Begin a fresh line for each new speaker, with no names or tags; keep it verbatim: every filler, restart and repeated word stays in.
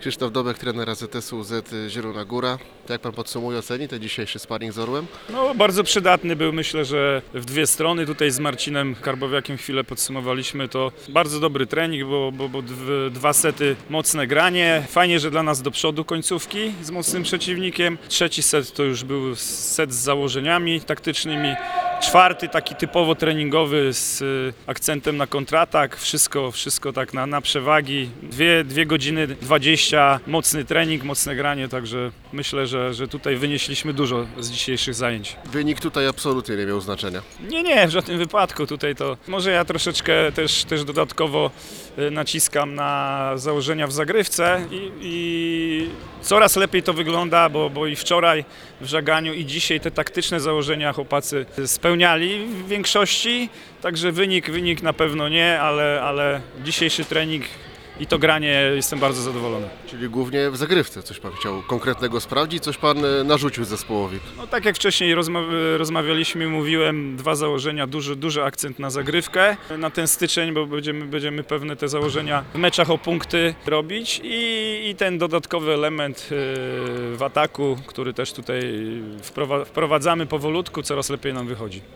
Krzysztof Dobek, trener A Z S U Z Zielona Góra. Jak pan podsumuje, oceni ten dzisiejszy sparring z Orłem?
No, bardzo przydatny był, myślę, że w dwie strony. Tutaj z Marcinem Karbowiakiem chwilę podsumowaliśmy to. Bardzo dobry trening, bo, bo, bo dwa sety mocne granie. Fajnie, że dla nas do przodu końcówki z mocnym przeciwnikiem. Trzeci set to już był set z założeniami taktycznymi. Czwarty taki typowo treningowy z akcentem na kontratak. Wszystko, wszystko tak na, na przewagi. Dwie, dwie godziny dwadzieścia, mocny trening, mocne granie, także myślę, że, że tutaj wynieśliśmy dużo z dzisiejszych zajęć.
Wynik tutaj absolutnie nie miał znaczenia.
Nie, nie, w żadnym wypadku. Tutaj to może ja troszeczkę też, też dodatkowo naciskam na założenia w zagrywce i, i coraz lepiej to wygląda, bo, bo i wczoraj w żaganiu i dzisiaj te taktyczne założenia chłopacy spełniali w większości, także wynik, wynik na pewno nie, ale, ale dzisiejszy trening i to granie jestem bardzo zadowolony.
Czyli głównie w zagrywce coś pan chciał konkretnego sprawdzić, coś pan e, narzucił zespołowi?
No tak jak wcześniej rozma rozmawialiśmy, mówiłem, dwa założenia, duży, duży akcent na zagrywkę, na ten styczeń, bo będziemy, będziemy pewne te założenia w meczach o punkty robić i, i ten dodatkowy element yy, w ataku, który też tutaj wprowa wprowadzamy powolutku, coraz lepiej nam wychodzi.